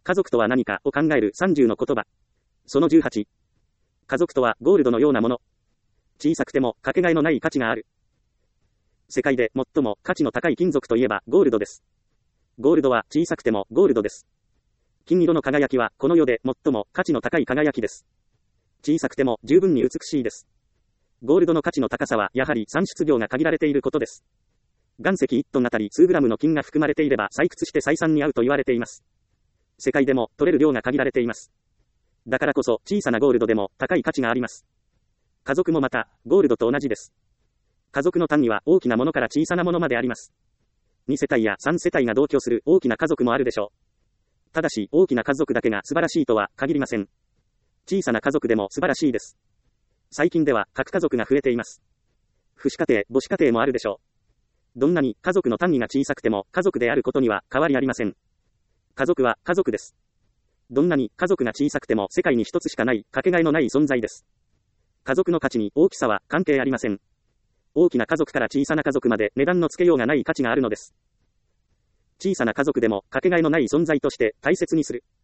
家族とは何かを考える30の言葉。その18。家族とはゴールドのようなもの。小さくてもかけがえのない価値がある。世界で最も価値の高い金属といえばゴールドです。ゴールドは小さくてもゴールドです。金色の輝きはこの世で最も価値の高い輝きです。小さくても十分に美しいです。ゴールドの価値の高さはやはり産出量が限られていることです。岩石1トンあたり数グラムの金が含まれていれば採掘して採算に合うと言われています。世界でも取れる量が限られています。だからこそ小さなゴールドでも高い価値があります。家族もまたゴールドと同じです。家族の単位は大きなものから小さなものまであります。2世帯や3世帯が同居する大きな家族もあるでしょう。ただし大きな家族だけが素晴らしいとは限りません。小さな家族でも素晴らしいです。最近では核家族が増えています。父子家庭、母子家庭もあるでしょう。どんなに家族の単位が小さくても家族であることには変わりありません。家族は家族です。どんなに家族が小さくても世界に一つしかないかけがえのない存在です。家族の価値に大きさは関係ありません。大きな家族から小さな家族まで値段のつけようがない価値があるのです。小さな家族でもかけがえのない存在として大切にする。